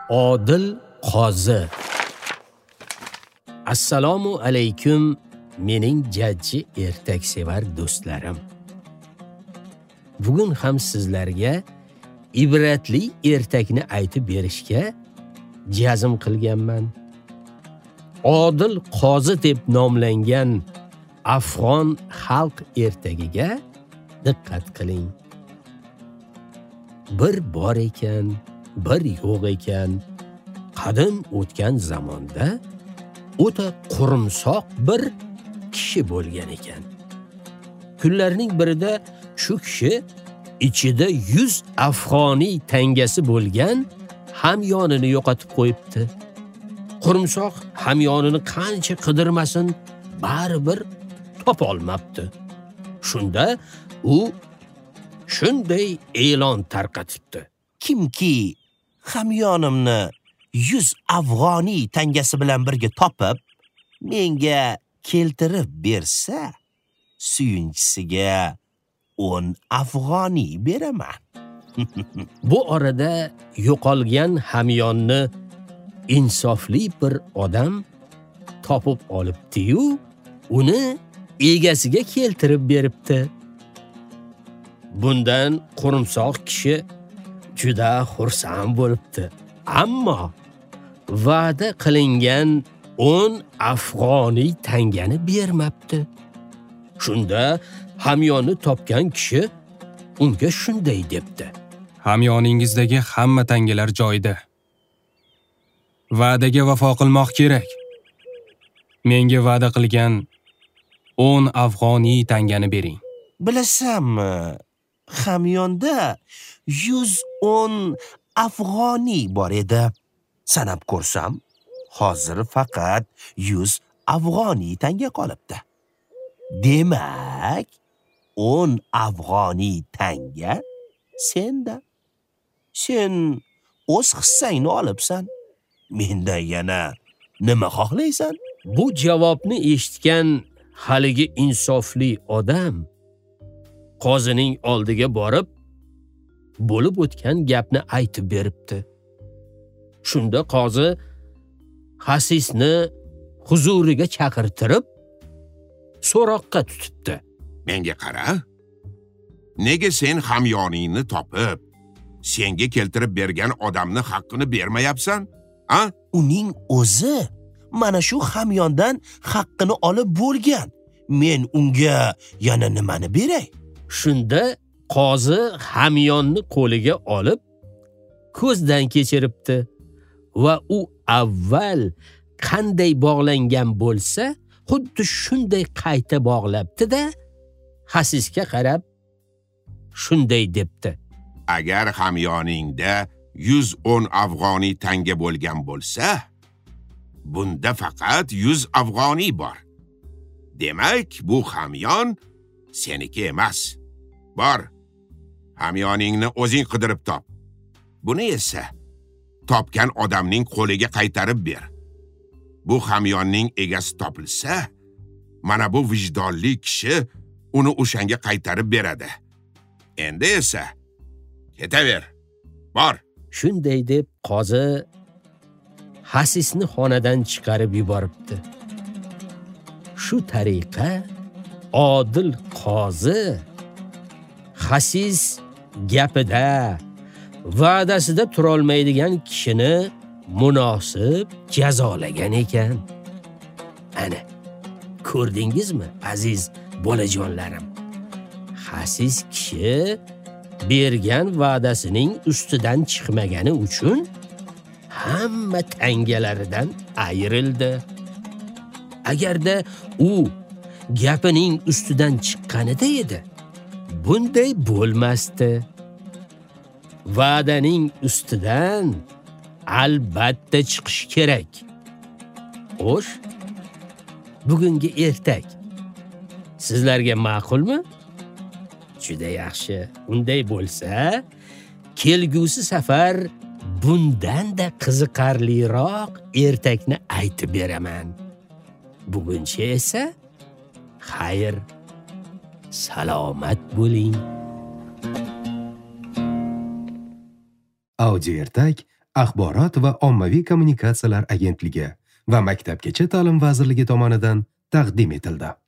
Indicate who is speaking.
Speaker 1: Odil qozi. Assalomu alaykum mening jajji ertaksevar do'stlarim. Bugun ham sizlarga ibratli ertakni aytib berishga jazm qilganman. Odil qozi deb nomlangan Afg'on xalq ertagiga diqqat qiling. Bir bor ekan, bir yo'q ekan, qadim o'tgan zamonda o'ta qurumsoq bir kishi bo'lgan ekan. Kunlarning birida shu kishi ichida 100 afg'oniy tangasi bo'lgan hamyonini yo'qotib qo'yibdi. Qurumsoq hamyonini qancha qidirmasin, baribir topa olmabdi. Shunda u shunday e'lon tarqatibdi.
Speaker 2: Kimki hamyonimni 100 afg'oniy tangasi bilan birga topib, menga keltirib bersa, suyunchisiga 10 afg'oniy beraman.
Speaker 1: Bu orada yo'qolgan hamyonni insofli bir odam topib olibdi-yu, uni egasiga keltirib beribdi. Bundan qurumsoq kishi juda xursand bo'libdi. Ammo va'da qilingan 10 afg'oniy tangani bermabdi. Shunda hamyonni topgan kishi unga shunday debdi:
Speaker 3: Hamyoningizdagi hamma tangalar joyida. Va'daga vafo qilmoq kerak. Menga va'da qilgan 10 afg'oniy tangani bering.
Speaker 2: Bilasanmi, hamyonda 110 afg'oniy bor edi. Sanab ko'rsam, hozir faqat 100 afg'oniy tanga qolibdi. Demak, 10 afg'oniy tanga senda. Sen o'z hissangni olibsan. Mendan yana nima xohlaysan?
Speaker 1: Bu javobni eshitgan haligi insofli odam qozining oldiga borib, bo'lib o'tgan gapni aytib beribdi. Shunda qozi xasisni huzuriga chaqirtirib, so'roqqa tutibdi.
Speaker 4: Menga qara. Nega sen hamyoningni topib, senga keltirib bergan odamni haqqini bermayapsan? Ha?
Speaker 2: Uning o'zi mana shu hamyondan haqqini olib bo'lgan. Men unga yana nimani beray?
Speaker 1: Shunda qozi hamyonni qo'liga olib ko'zdan kechiribdi va u avval qanday bog'langan bo'lsa, xuddi shunday qayta bog'labdi-da, xasisga qarab shunday debdi:
Speaker 4: Agar hamyoningda 110 afg'oniy tanga bo'lgan bo'lsa, bunda faqat 100 afg'oniy bor. Demak, bu hamyon seniki emas. Bor, hamyoningni o'zing qidirib top. Buni esa topgan odamning qo'liga qaytarib ber. Bu hamyonning egasi topilsa, mana bu vijdonli kishi uni o'shanga qaytarib beradi. Endi esa ketaver. Bor.
Speaker 1: Shunday deb qozi xasisni xonadan chiqarib yuboribdi. Shu tariqa odil qozi xasis gapida, va'dasida turolmaydigan kishini munosib jazolagan ekan. Ana, ko'rdingizmi, aziz bolajonlarim? Xasis kishi bergan va'dasining ustidan chiqmagani uchun hamma tangalaridan ayrildi. Agarda u gapining ustidan chiqqanida edi, bunday bo'lmasdi. Va'daning ustidan albatta chiqish kerak. Xo'sh, bugungi ertak sizlarga ma'qulmi? Juda yaxshi. Unday bo'lsa, kelgusi safar bundan-da qiziqarliroq ertakni aytib beraman. Buguncha esa xayr, salomat bo'ling.
Speaker 5: Audio ertak Axborot va ommaviy kommunikatsiyalar agentligi va Maktabgacha ta'lim vazirligi tomonidan taqdim etildi.